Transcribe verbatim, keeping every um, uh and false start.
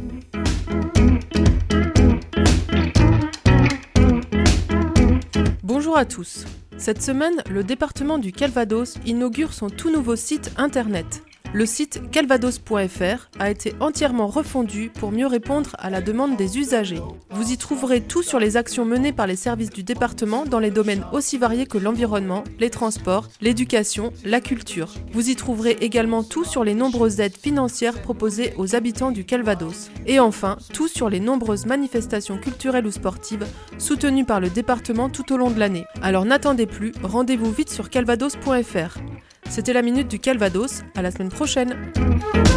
Bonjour à tous. Cette semaine, le département du Calvados inaugure son tout nouveau site internet. Le site calvados point f r a été entièrement refondu pour mieux répondre à la demande des usagers. Vous y trouverez tout sur les actions menées par les services du département dans les domaines aussi variés que l'environnement, les transports, l'éducation, la culture. Vous y trouverez également tout sur les nombreuses aides financières proposées aux habitants du Calvados. Et enfin, tout sur les nombreuses manifestations culturelles ou sportives soutenues par le département tout au long de l'année. Alors n'attendez plus, rendez-vous vite sur calvados point f r. C'était la Minute du Calvados, à la semaine prochaine.